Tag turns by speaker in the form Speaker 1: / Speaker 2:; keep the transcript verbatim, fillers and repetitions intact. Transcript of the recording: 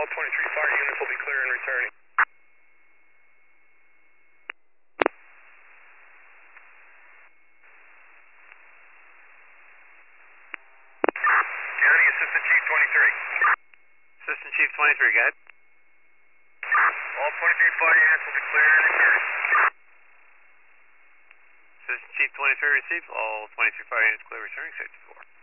Speaker 1: All twenty-three fire units will be clear and returning. County Assistant Chief twenty-three.
Speaker 2: Assistant Chief twenty-three, go ahead.
Speaker 1: All twenty-three fire units will be clear and returning.
Speaker 2: Assistant Chief twenty-three received. All twenty-three fire units clear returning. Safety four.